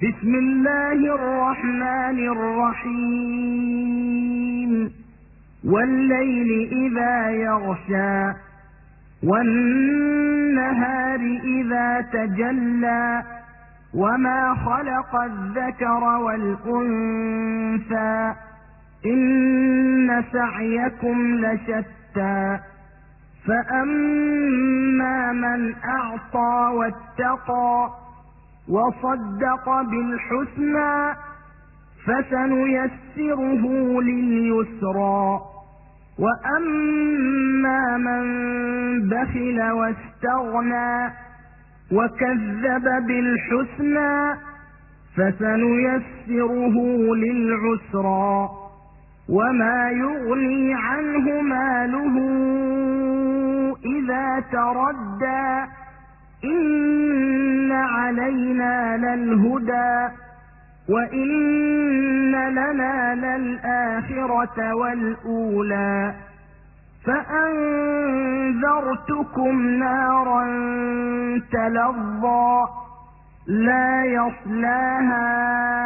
بسم الله الرحمن الرحيم والليل إذا يغشى والنهار إذا تجلى وما خلق الذكر والأنثى إن سعيكم لشتى فأما من أعطى واتقى وصدق بالحسنى فسنيسره لليسرى وأما من بخل واستغنى وكذب بالحسنى فسنيسره للعسرى وما يغني عنه ماله إذا تردى إن علينا للهدى وإن لنا للآخرة والأولى فأنذرتكم نارا تلظى لا يصلاها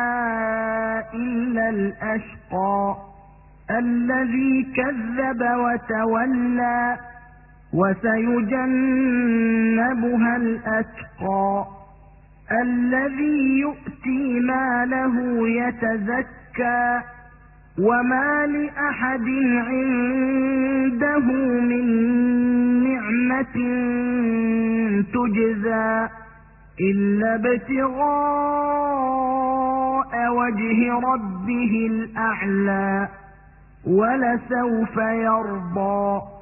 إلا الأشقى الذي كذب وتولى وسيجنبها الأتقى الذي يؤتي ماله يتزكى وما لأحد عنده من نعمة تجزى إلا ابتغاء وجه ربه الأعلى ولسوف يرضى